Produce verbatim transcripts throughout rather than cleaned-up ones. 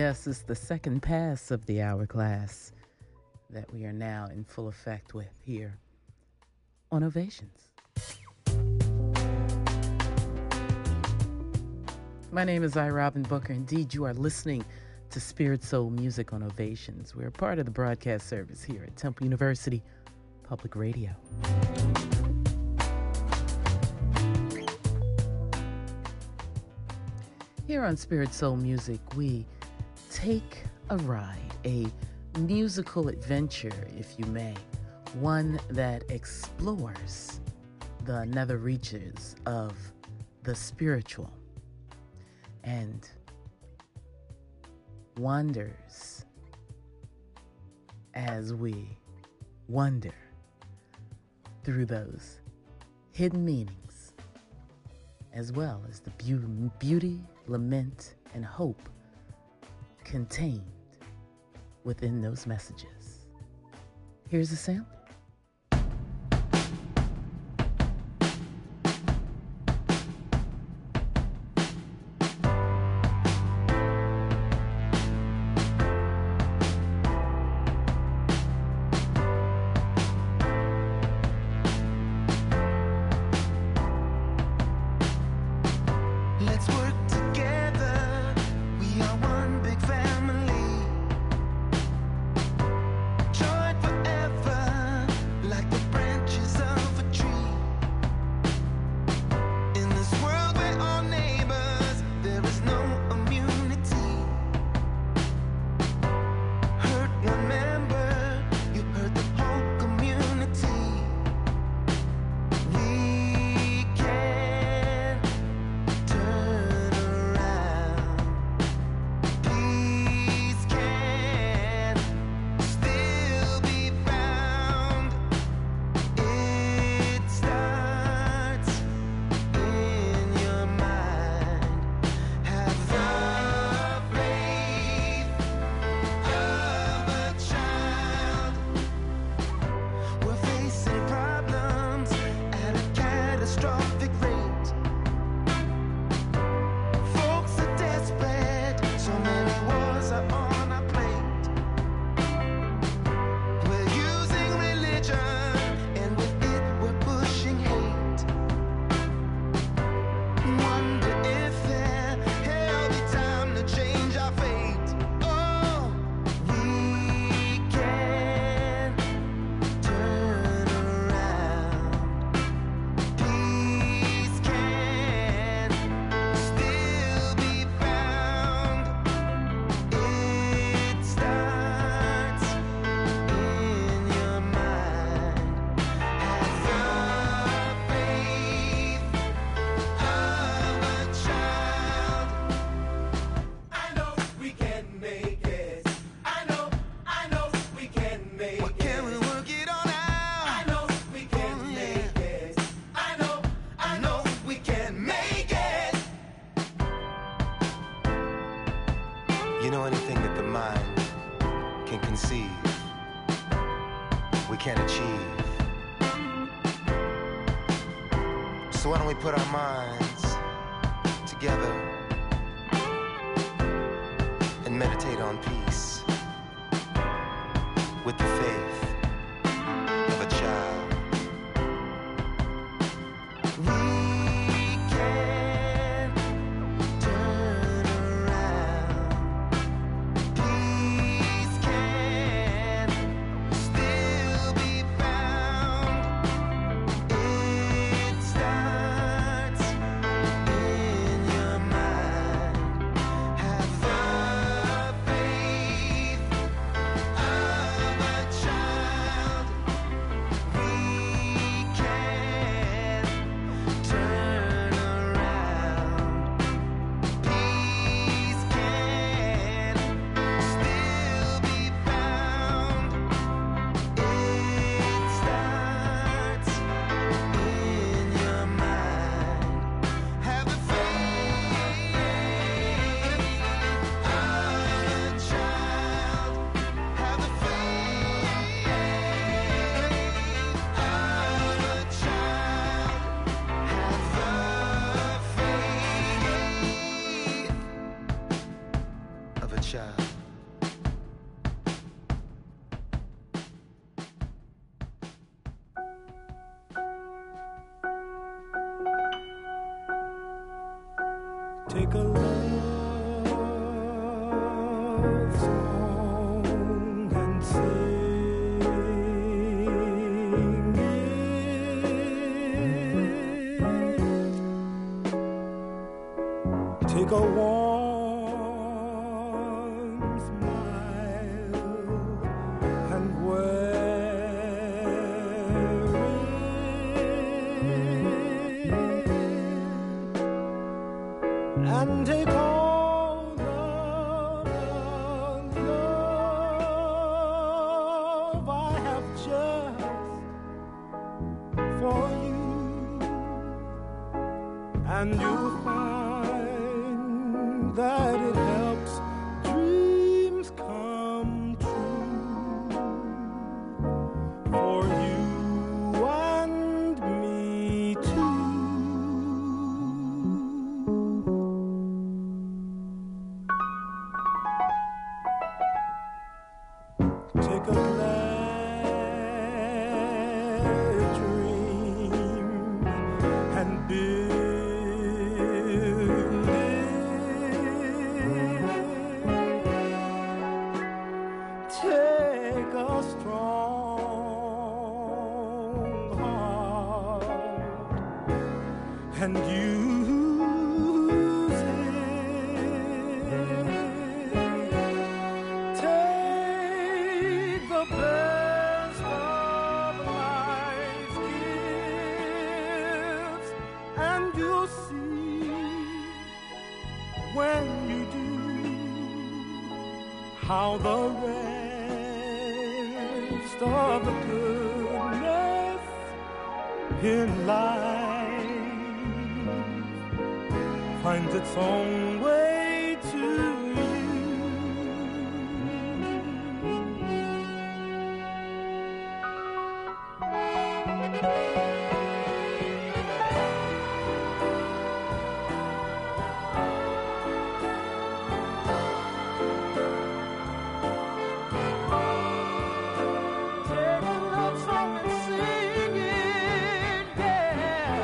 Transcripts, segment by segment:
Yes, it's the second pass of the hourglass that we are now in full effect with here on Ovations. My name is I. Robin Booker. Indeed, you are listening to Spirit Soul Music on Ovations. We're part of the broadcast service here at Temple University Public Radio. Here on Spirit Soul Music, we take a ride, a musical adventure, if you may, one that explores the nether reaches of the spiritual and wonders as we wander through those hidden meanings, as well as the be- beauty, lament, and hope contained within those messages. Here's a sample. You know, anything that the mind can conceive, we can achieve. So why don't we put our minds together and meditate on peace with the faith of a child. Child. Take a love song and sing it. Take a warm smile and wear it. And take all the love I have just for you, and you'll find that it helps dreams come true for you and me too. Take a glad dream and build it. Take a strong heart and use it. Take the best of life's gifts, and you'll see when you do how the rest of the goodness in life finds its own way to you. Take a love song and sing it, yeah.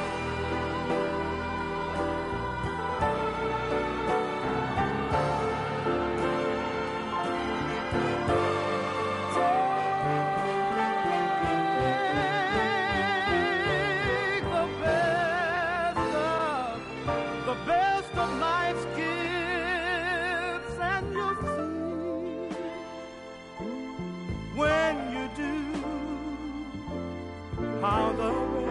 Take the best of, the best of life's gifts, and you'll see when you do how the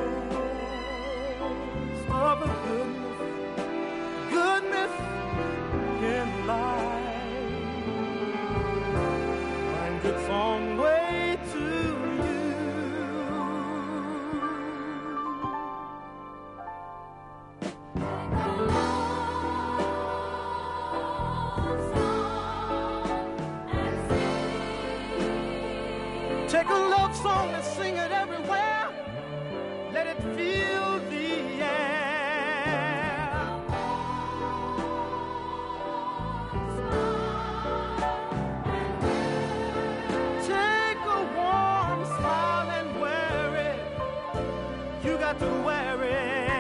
rest of the goodness, goodness in life finds its own way to you. Take a love song and sing it everywhere. Let it fill the air. Take a warm smile and wear it. You got to wear it.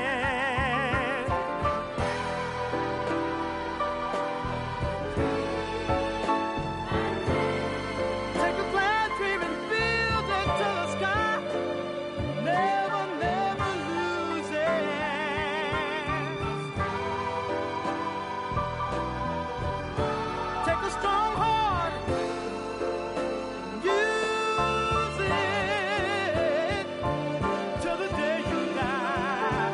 Take a glad dream and build it to the sky. Never, never lose it. Take a strong heart, use it till the day you die.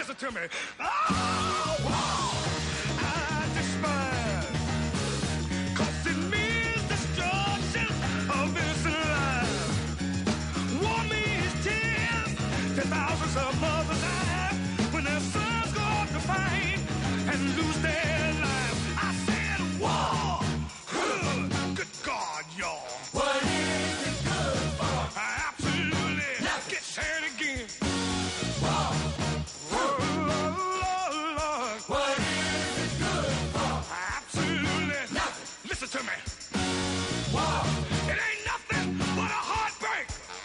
listen to me. Oh, wow, I despise. Cause it means destruction of innocent lives. War means tears that thousands of mothers have when their sons go off to fight and lose their lives. I said war. Good God, y'all. What is it good for? Absolutely. Nothing. Get said again. War. Oh, Lord, Lord. What is it good for? Absolutely. Nothing. Listen to me. War. It ain't nothing but a heartbreak.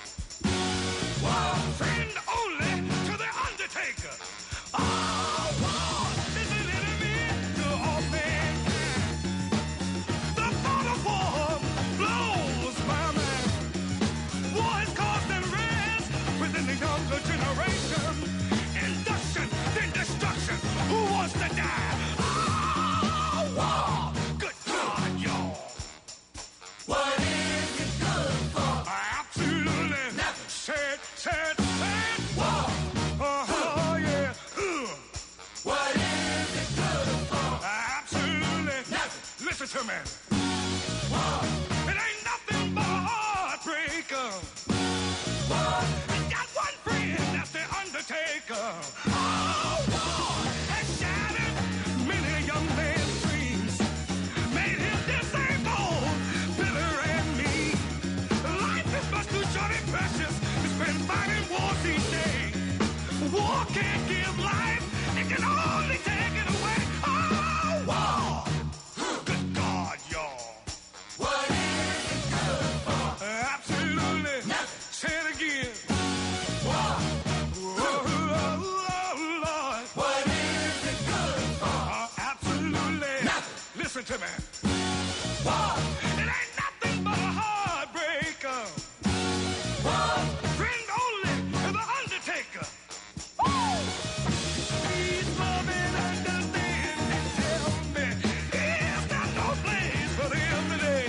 War. Friend only to the undertaker. Oh, war is an enemy to all mankind. The thought of war blows my mind. War has caused unrest within the younger generation. Induction, then destruction. Who wants to die? Oh, war! Good God, y'all. What is it good for? Absolutely. Nothing. Said, said, said. War. Uh-huh, yeah. Ugh. What is it good for? Absolutely. Nothing. Listen to me. War. It ain't nothing but a heartbreaker. War. It's got one friend, that's the undertaker. Oh, war has shattered many a young man's dreams. Made him disabled, bitter and mean. Life is much too short and precious to spend fighting wars each day. War can't give life, it can only take it away. Oh, war! Good God, y'all. What is it good for? Absolutely. Nothing. Say it again. War. Oh, oh, Lord. What is it good for? Uh, absolutely. Nothing. Listen to me. War. It ain't nothing but a heartbreaker. War. Friend only to the undertaker. Woo! Please love and understand and tell me, is there no place for them today?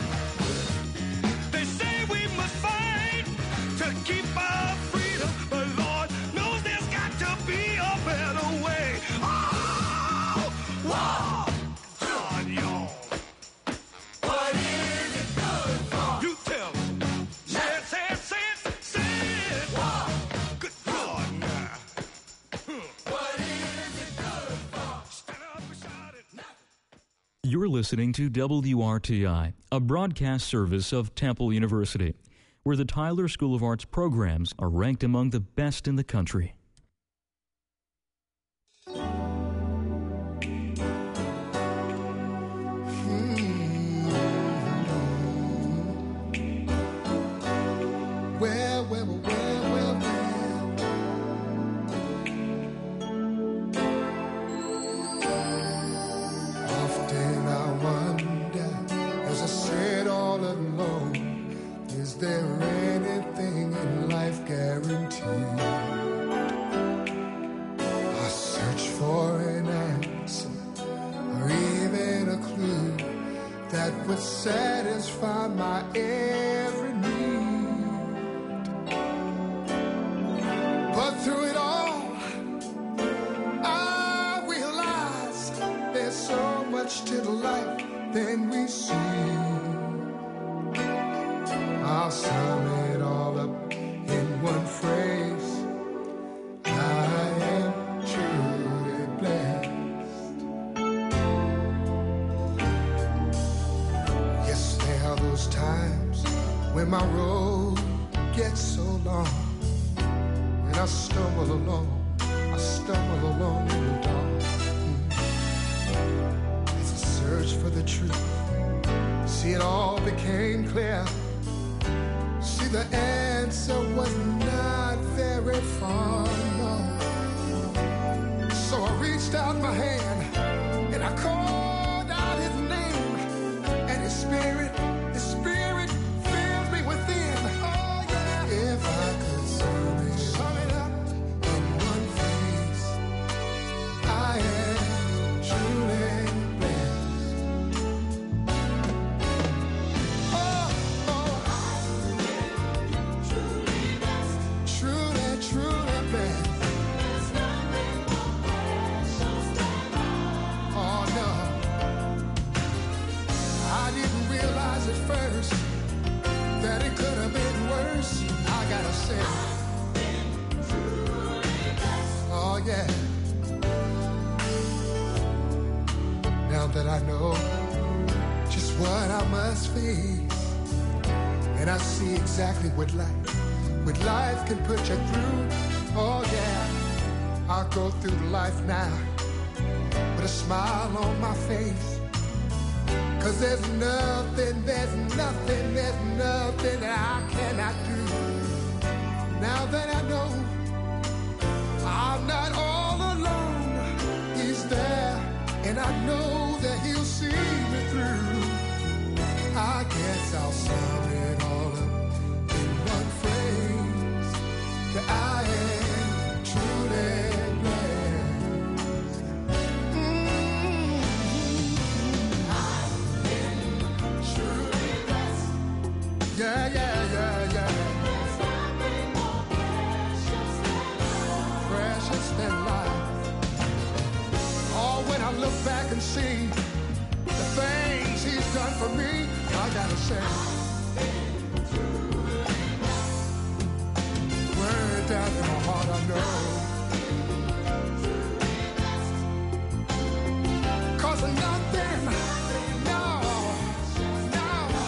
They say we must fight to keep our freedom, but Lord knows there's got to be a better way. Oh, wow, God, y'all. What is it good for? You tell me. Say it, say it, say it, say it. Wow. Good God, now. What is it good for? Stand up and shout it. You're listening to W R T I, a broadcast service of Temple University, where the Tyler School of Arts programs are ranked among the best in the country. Well, well, well, well, well, often I wonder, as I sit all alone, is there anything in life guaranteed? I search for an answer, or even a clue that would satisfy my every need. But through it all, I realize there's so much to life than we see. I'll sum it all up in one phrase: I am truly blessed. Yes, there are those times when my road gets so long, and I stumble along, I stumble along in the dark. As I search for the truth, see it all became clear. See the answer was not very far, no. So I reached out my hand and I called out his name, and his spirit, his spirit filled me within. Oh yeah. If I could sum it, sum it up in one phrase, I am truly blessed. Oh, oh, truly, truly blessed. yeah. Now that I know just what I must face, and I see exactly what life, what life can put you through. Oh yeah, I'll go through life now with a smile on my face. 'Cause there's nothing, there's nothing, there's nothing that I cannot do. Now that I know I'm not all alone, he's there, and I know that he'll see me through. I guess I'll sum it all up in one phrase, that I am truly blessed. Mm-hmm. I've been truly blessed. Yeah, yeah, yeah, yeah. There's nothing more precious than life. Precious than life. Oh, when I look back and see the things he's done for me, I gotta say, way down in my heart I know. 'Cause nothing, no, no.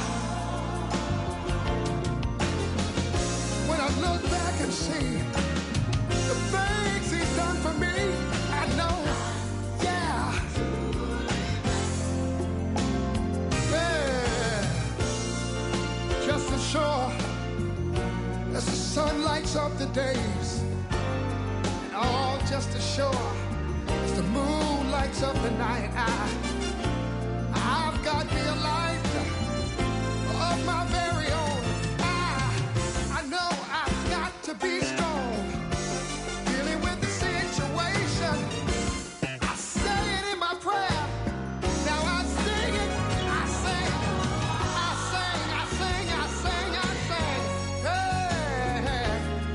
When I look back and see the things he's done for me, I know, yeah. Yeah. Just as sure as the sun lights up the days, and all just as sure as the moon lights up the night, I, I've got me a life of my very own. I, I know I've got to be strong, dealing with the situation. I say it in my prayer. Now I sing it, I sing, I sing, I sing, I sing, I sing. Hey, hey.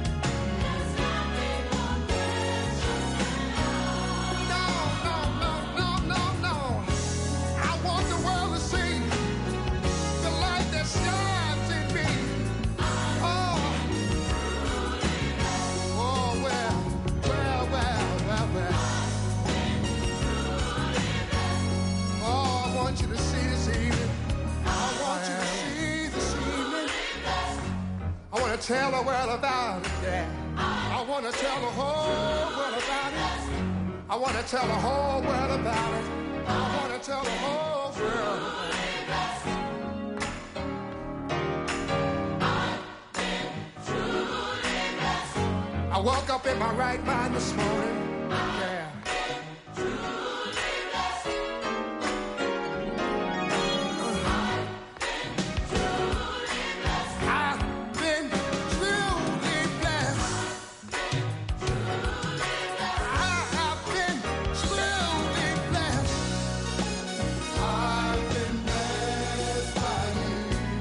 No, no, no, no, no, no. I want the world to see the light that shines in me. Oh, oh, well, well, well, well, well. Oh, I want you to see this evening. I want you to see this evening. I want to tell the world about it, yeah. I want to tell the whole world about it. I want to tell the whole world about it. I want to tell the whole world about it. I woke up in my right mind this morning. Yeah. I've been truly blessed. I have been truly blessed. I've been blessed by you.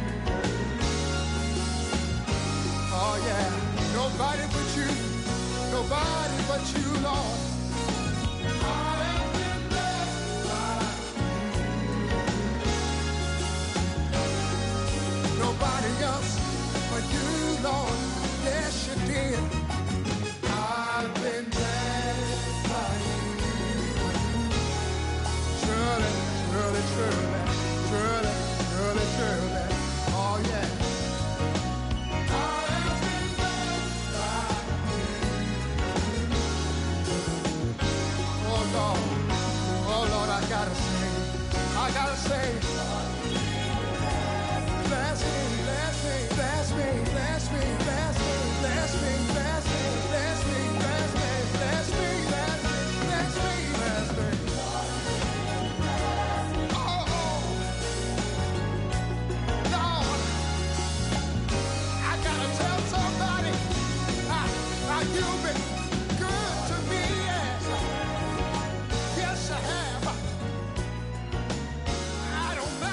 Oh yeah, nobody but you, nobody but you, Lord. I have been blessed by you. Nobody else but you, Lord. Yes, you did. I've been blessed by you. Surely, surely, surely, surely, surely, surely. Oh yeah. I have been blessed by you. Oh Lord, oh Lord, I gotta say, I gotta say, bless me, bless me, bless me, bless me, bless me, bless me, bless me, bless me, bless me, bless me, bless me, bless me, bless me. Oh, oh, Lord, I gotta tell somebody how, how you've been good to me, yes, yes I have. I don't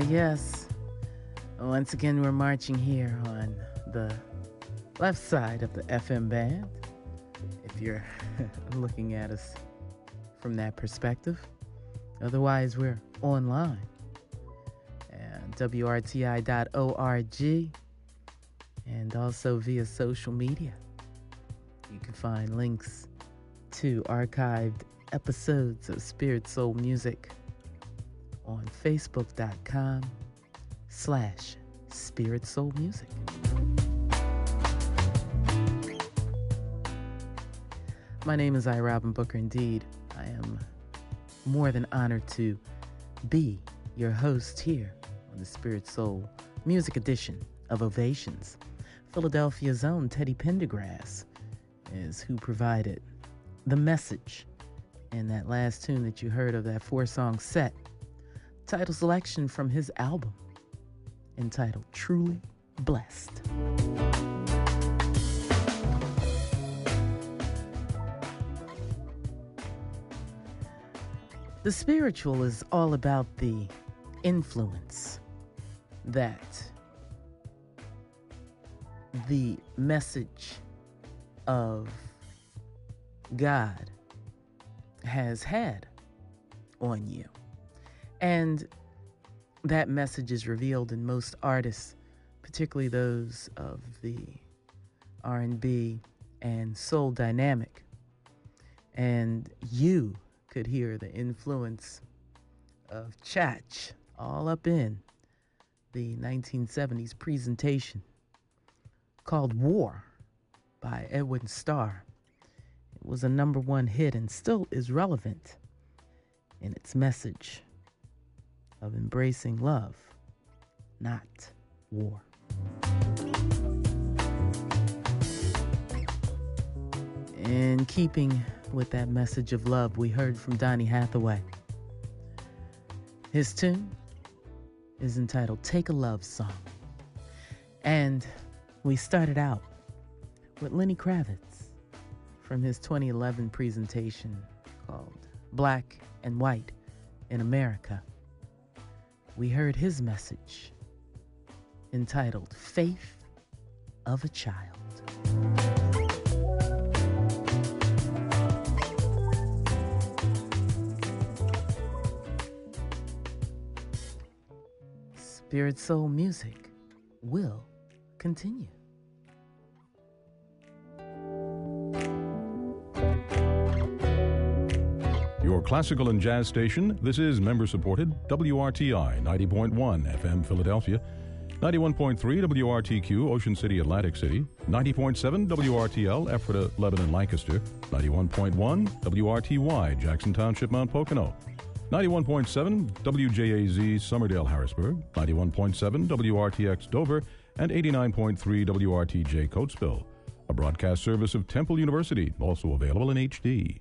yes. Once again, we're marching here on the left side of the F M band, if you're looking at us from that perspective. Otherwise, we're online at W R T I dot org and also via social media. You can find links to archived episodes of Spirit Soul Music on facebook.com slash Spirit Soul Music. My name is I. Robin Booker. Indeed, I am more than honored to be your host here on the Spirit Soul Music edition of Ovations. Philadelphia's own Teddy Pendergrass is who provided the message in that last tune that you heard of that four-song set. Title selection from his album entitled Truly Blessed. The spiritual is all about the influence that the message of God has had on you. And that message is revealed in most artists, particularly those of the R and B and soul dynamic. And you could hear the influence of Chach all up in the nineteen seventies presentation called War by Edwin Starr. It was a number one hit and still is relevant in its message of embracing love, not war. In keeping with that message of love, we heard from Donny Hathaway. His tune is entitled Take a Love Song. And we started out with Lenny Kravitz from his twenty eleven presentation called Black and White in America. We heard his message entitled Faith of a Child. Spirit Soul Music will continue. Your classical and jazz station, this is member-supported W R T I ninety point one F M Philadelphia, ninety-one point three W R T Q Ocean City, Atlantic City, ninety point seven W R T L Ephrata, Lebanon, Lancaster, ninety-one point one W R T Y Jackson Township, Mount Pocono, ninety-one point seven W J A Z Somerdale, Harrisburg, ninety-one point seven W R T X Dover, and eighty-nine point three W R T J Coatesville. A broadcast service of Temple University, also available in H D.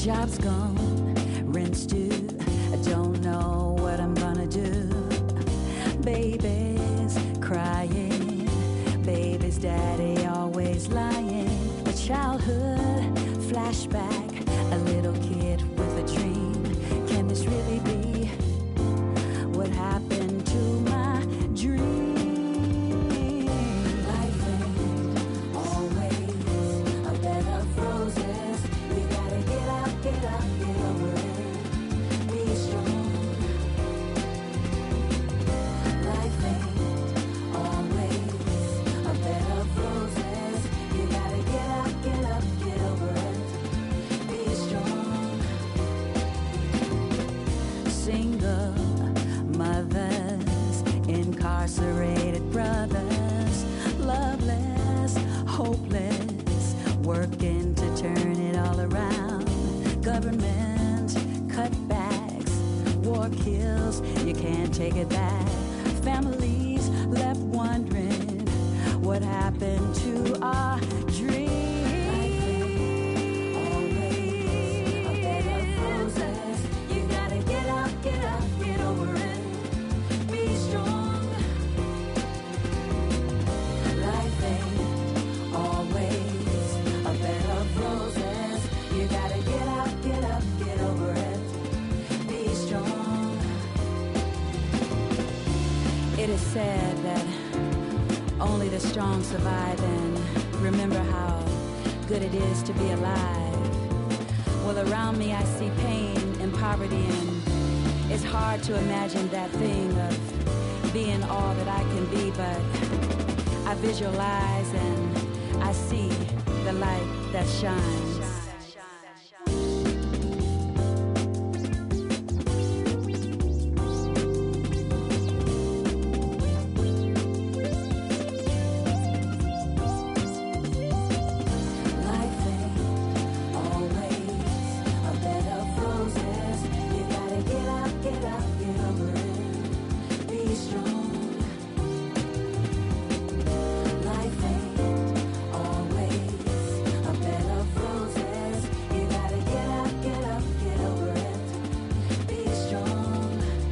Job's gone, rent's due. I don't know what I'm gonna do. Baby's crying, baby's daddy always lying. A childhood flashback, a little kid with a dream. Can this really be what happened to my dream? Life ain't always a bed of roses. You gotta get up, get up, get over it. Be strong. Life ain't always a bed of roses. You gotta get up, get up, get over it. Be strong. Single mothers, incarcerated brothers, loveless, hopeless, working to turn it all around. Government cutbacks, war kills, you can't take it back. Families left wondering what happened to our dreams. Always a bed of roses. You gotta get up, get up, get over it. Be strong. Life ain't always a bed of roses. You gotta get up, get up, get over it. Be strong. It is said that only the strong survive, and remember how good it is to be alive. Well, around me I see pain and poverty, and it's hard to imagine that thing of being all that I can be, but I visualize and I see the light that shines. Life ain't always a bed of roses. You gotta get up, get up, get over it. Be strong. Life ain't always a bed of roses. You gotta get up, get up, get over it. Be strong.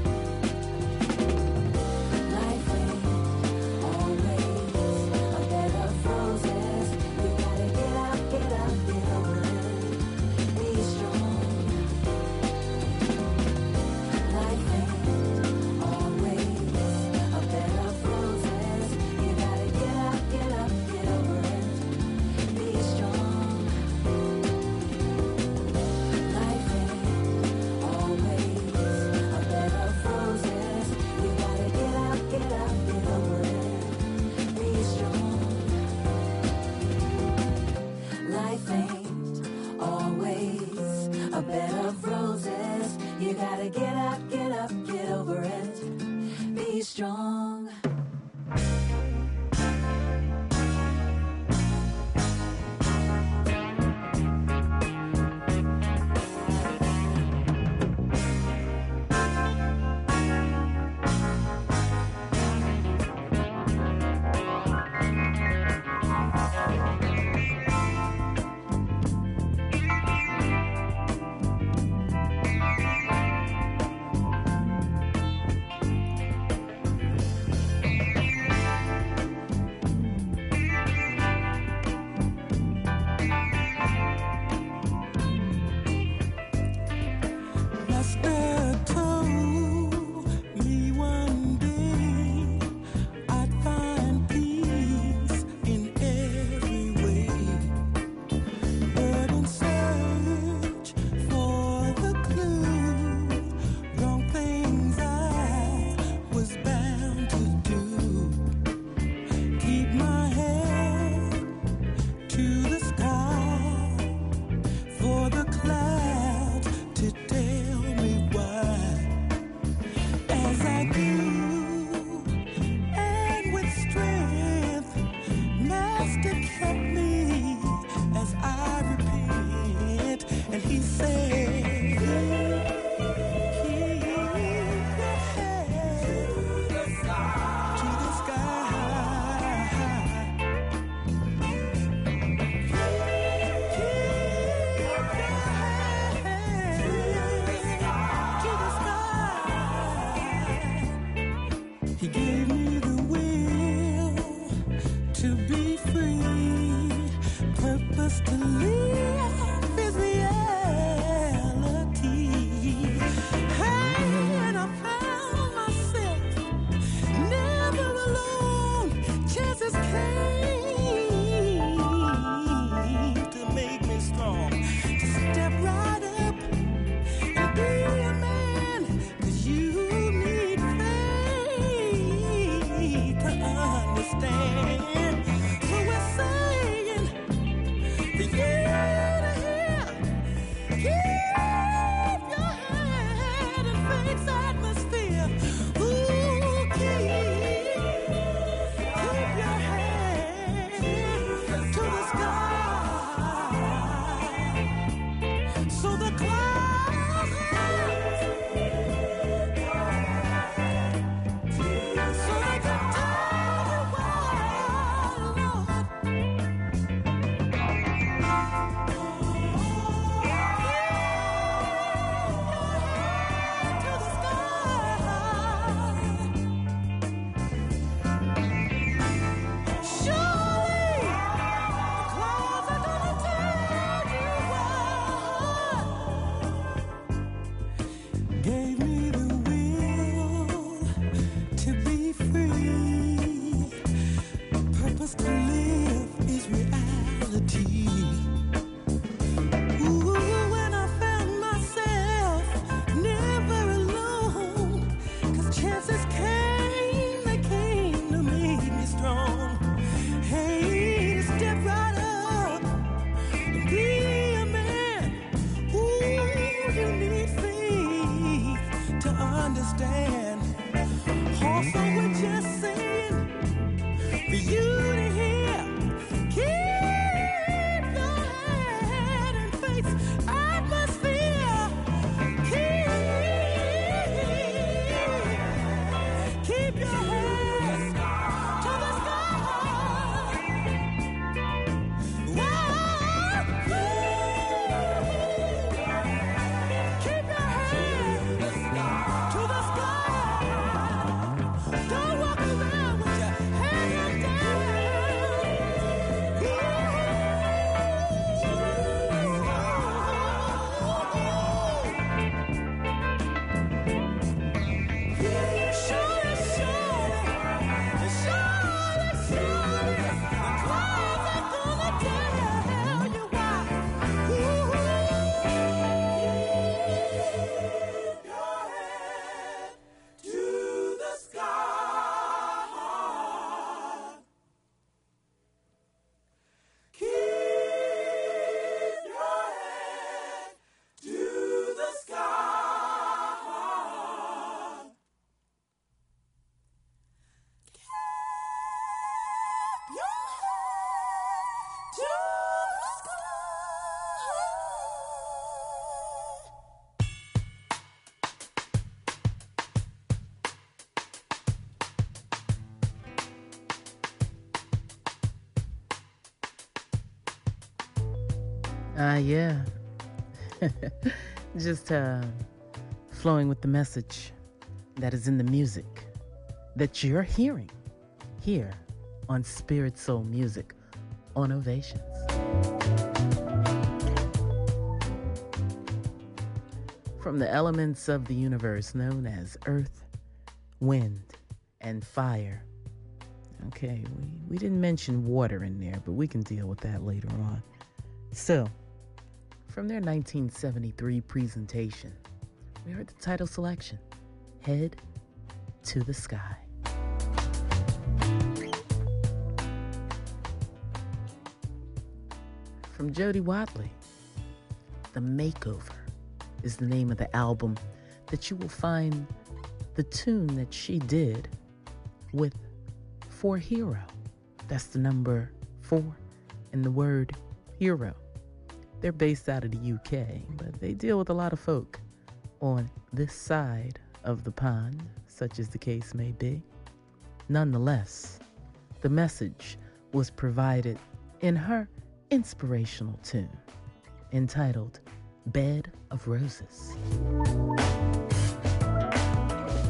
Life ain't always a bed of roses. You gotta get up, get up, get over it. Be strong. Life ain't always a bed of roses. You gotta get up, get up, get over it. Be strong. Life ain't always a bed of roses. You gotta get up, get up, get over it. Be strong. Life ain't always a bed of roses. You gotta get up, get up, get over it. Be strong. Master told me one day I'd find peace in every way, but in search for the clue, wrong things I was bound to do. Keep my head to the sky for the clouds to tell me why. As I grew and with strength, Master kept me as I repent, and he said, keep your head to the sky. Keep your head be free. Purpose to live is reality. Hey, and I found myself never alone. Chances came to make me strong. To step right up and be a man. 'Cause you need faith to understand. So we're saying for you to hear, keep your head in faith's atmosphere. Ooh, keep, keep your head to the sky. So the clouds, so they can tell you why, Lord. To the sky. Surely, the clouds are gonna tell you why. Gave me the will to be free. Purpose to live is reality. Ooh, when I found myself never alone. 'Cause chances came, they came to make me strong. Hey, to step right up and be a man. Ooh, you need faith to understand. Also, we're just saying for you to hear, keep your head in faith's atmosphere. Keep, keep your head to the sky. Whoa, keep your head to the sky. Don't walk around with your head down. Surely, surely, surely, surely, the clouds are gonna tell you why. Ooh, keep your head to the sky. Keep your head to the sky. Keep your head to the Ah, yeah. Just uh, flowing with the message that is in the music that you're hearing here on Spirit Soul Music on Ovations. From the elements of the universe known as earth, wind, and fire. Okay, we, we didn't mention water in there, but we can deal with that later on. So, from their nineteen seventy-three presentation, we heard the title selection, Head to the Sky. From Jody Watley, The Makeover is the name of the album that you will find the tune that she did with For Hero. That's the number four and the word hero. They're based out of the U K, but they deal with a lot of folk on this side of the pond, such as the case may be. Nonetheless, the message was provided in her inspirational tune entitled Bed of Roses.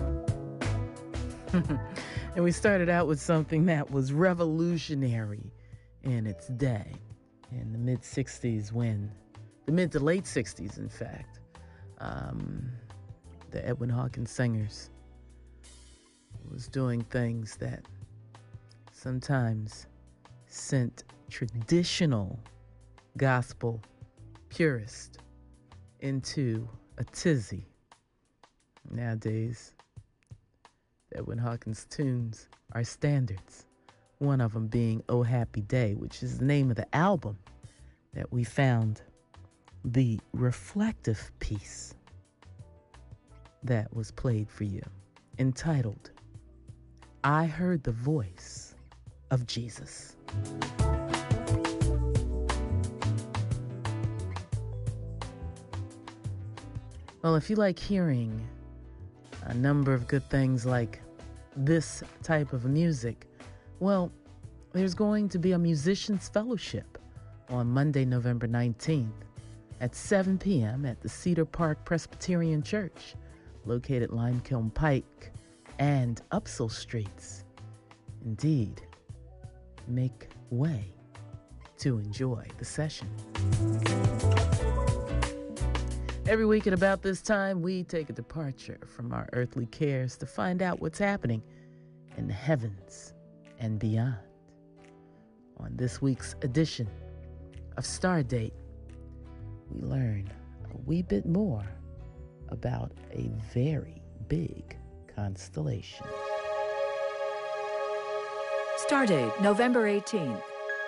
And we started out with something that was revolutionary in its day, in the mid-sixties when, the mid to late sixties, in fact, um, the Edwin Hawkins Singers was doing things that sometimes sent traditional gospel purists into a tizzy. Nowadays, Edwin Hawkins tunes are standards. One of them being Oh Happy Day, which is the name of the album that we found the reflective piece that was played for you, entitled I Heard the Voice of Jesus. Well, if you like hearing a number of good things like this type of music, well, there's going to be a musicians fellowship on Monday, November nineteenth at seven p.m. at the Cedar Park Presbyterian Church, located Limekiln Pike and Upsall Streets. Indeed, make way to enjoy the session. Every week at about this time, we take a departure from our earthly cares to find out what's happening in the heavens and beyond. On this week's edition of Stardate, we learn a wee bit more about a very big constellation. Stardate, November eighteenth.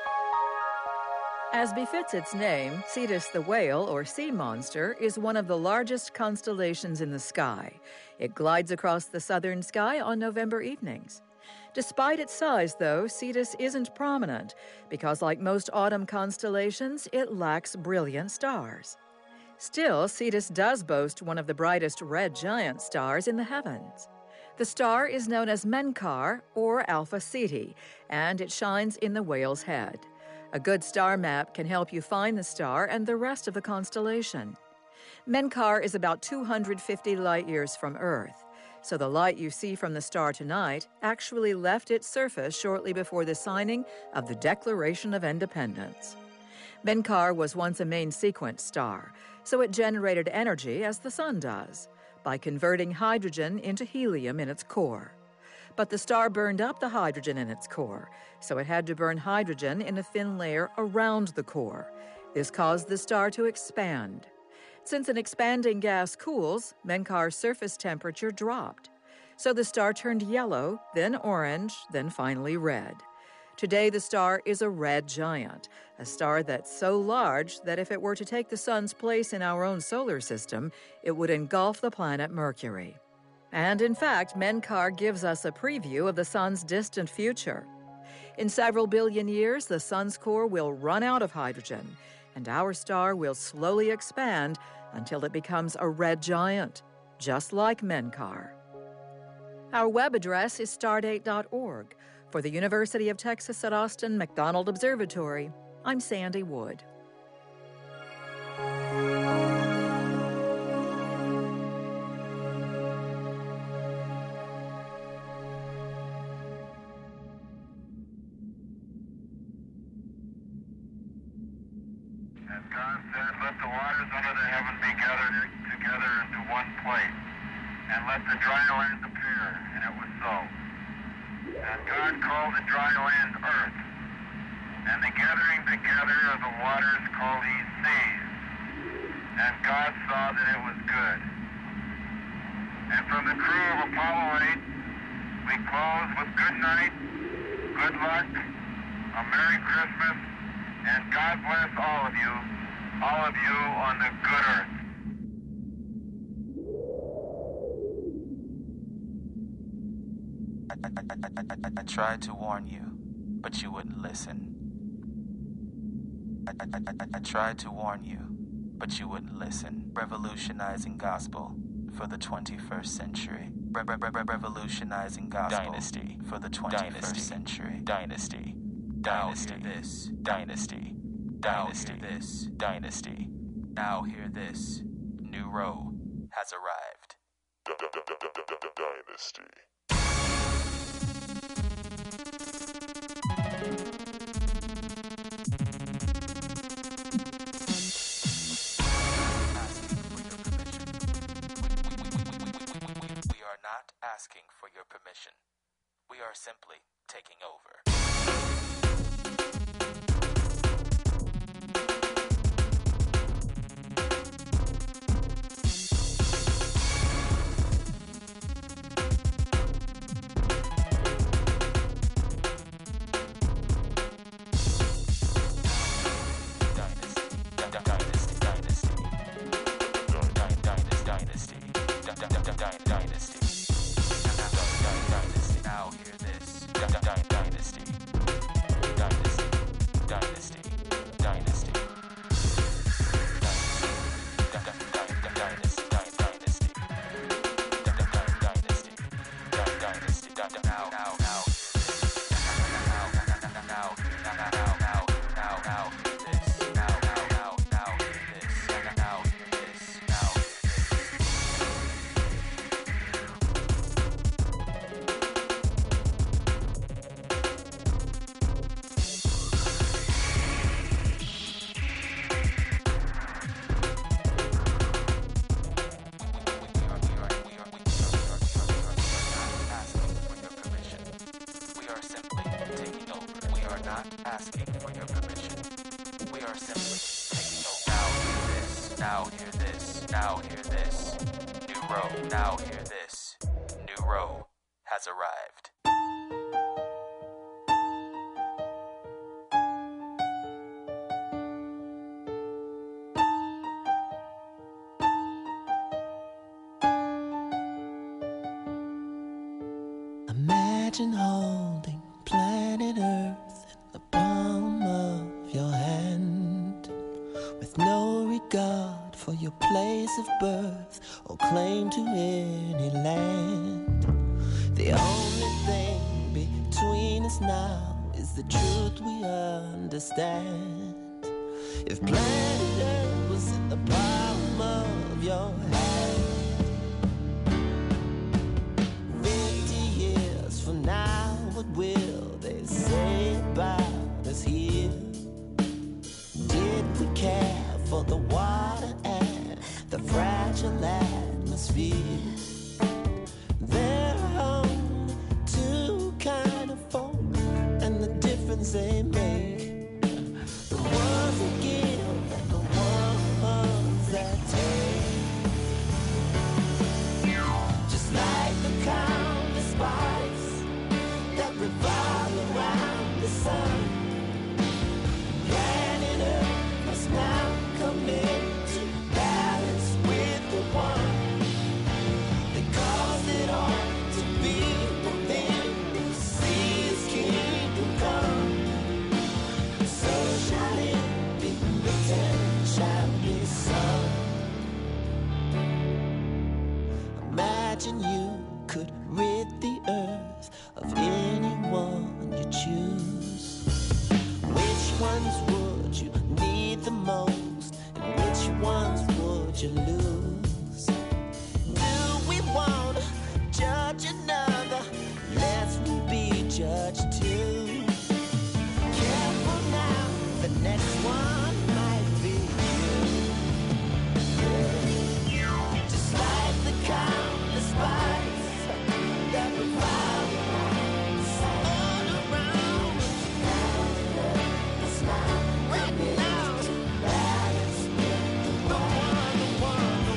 As befits its name, Cetus the Whale, or sea monster, is one of the largest constellations in the sky. It glides across the southern sky on November evenings. Despite its size, though, Cetus isn't prominent because, like most autumn constellations, it lacks brilliant stars. Still, Cetus does boast one of the brightest red giant stars in the heavens. The star is known as Menkar, or Alpha Ceti, and it shines in the whale's head. A good star map can help you find the star and the rest of the constellation. Menkar is about two hundred fifty light-years from Earth, so the light you see from the star tonight actually left its surface shortly before the signing of the Declaration of Independence. Menkar was once a main sequence star, so it generated energy as the sun does, by converting hydrogen into helium in its core. But the star burned up the hydrogen in its core, so it had to burn hydrogen in a thin layer around the core. This caused the star to expand. Since an expanding gas cools, Menkar's surface temperature dropped. So the star turned yellow, then orange, then finally red. Today the star is a red giant, a star that's so large that if it were to take the sun's place in our own solar system, it would engulf the planet Mercury. And in fact, Menkar gives us a preview of the sun's distant future. In several billion years, the sun's core will run out of hydrogen, and our star will slowly expand until it becomes a red giant, just like Menkar. Our web address is stardate dot org. For the University of Texas at Austin McDonald Observatory, I'm Sandy Wood. And God said, let the waters under the heaven be gathered together into one place, and let the dry land appear. And it was so. And God called the dry land earth, and the gathering together of the waters called he seas. And God saw that it was good. And from the crew of Apollo eight, we close with good night, good luck, a Merry Christmas, and God bless all of you, all of you on the good earth. I, I, I, I, I tried to warn you, but you wouldn't listen. I, I, I, I tried to warn you, but you wouldn't listen. Revolutionizing gospel for the twenty-first century. Re- re- re- revolutionizing gospel dynasty for the twenty-first dynasty. century. Dynasty. Dynasty. Now hear this. Dynasty. Dynasty. Now hear this. Dynasty. Now hear this. New row has arrived. Dynasty. We are simply taking over. Asking for your permission. We are simply taking over. Now hear this. Now hear this. Now hear this. New Row. Now hear this. New Row has arrived. Imagine holding planet Earth in the palm of your hand, with no regard for your place of birth or claim to any land. The only thing between us now is the truth we understand. If planet Earth was in the palm of your hand, from now, what will they say about us here? Did we care for the water and the fragile atmosphere? There are only two kind of folk, and the difference they make, the ones that give and the ones that take. Just like the countless bodies that revolve around the sun, planet Earth must now come into balance with the one that caused it all to be within. We see His kingdom come, so shall it be written, shall be sung. Imagine you could rid the earth of anyone you choose. Which ones would you need the most, and which ones would you lose? Do we want to judge another, lest we be judged too? Careful now, the next one might be you. Just like the countless bodies that revolve around, all around us. Right now, balance with the one, the one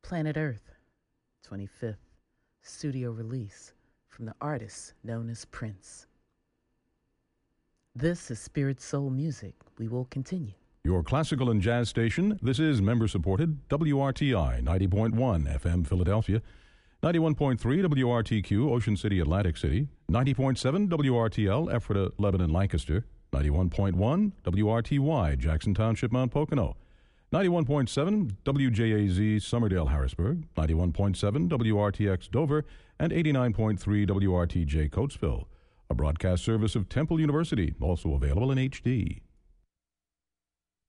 Planet Earth, twenty-fifth studio release from the artist known as Prince. This is Spirit Soul Music. We will continue. Your classical and jazz station. This is member-supported W R T I ninety point one F M Philadelphia, ninety-one point three W R T Q Ocean City, Atlantic City, ninety point seven W R T L Ephrata, Lebanon, Lancaster, ninety-one point one W R T Y Jackson Township, Mount Pocono, ninety-one point seven W J A Z Summerdale, Harrisburg, ninety-one point seven W R T X Dover, and eighty-nine point three W R T J Coatesville. A broadcast service of Temple University, also available in H D.